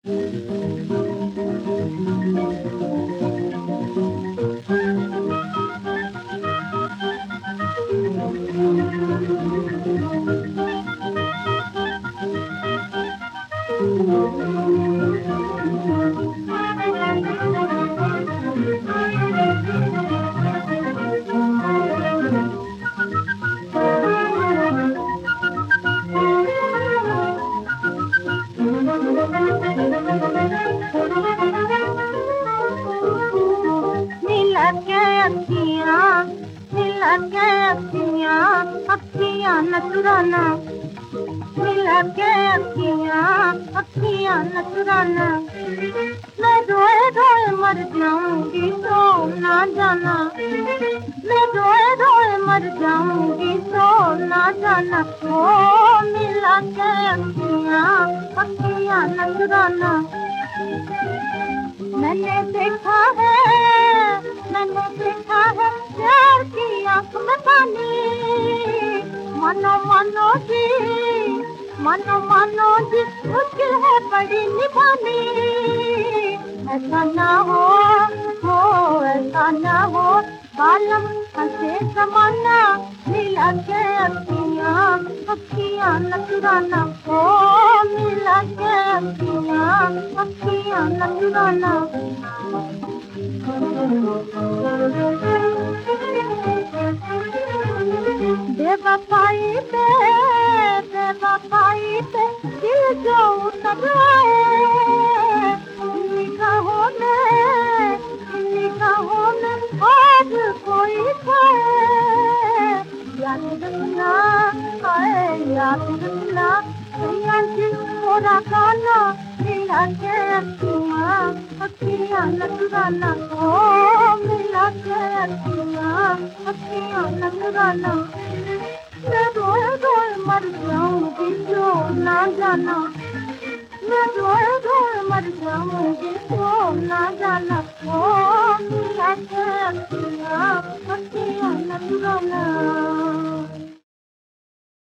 अखियां न चुराना, मिला के अखियां न चुराना। मैं रोए रोए मर जाऊंगी तो ना जाना, मैं रोए रोए मर जाऊंगी तो ना जाना। ओ मिला के अखियां न चुराना। मैंने देखा है प्यार की आंख में पानी। मानो मानो जी मुश्किल है बड़ी निभानी। ऐसा ना हो ऐसा ना हो, बालम हंसे जमाना। मिला के अखियां न चुराना। ओ मिला के अखियां न चुराना। बेवफाई पे दिल जो उतर आए, निगाहों में आज कोई खाए। याद रखना याद रखना, मोरा गाना। मिला के अखियां न चुराना। ओ मिला के अखियां न चुराना। मैं रोए रोए मर जाऊंगी जो ना जाना, मैं रोए रोए मर जाऊंगी जो ना जाना। ओ मिला के अखियां न चुराना।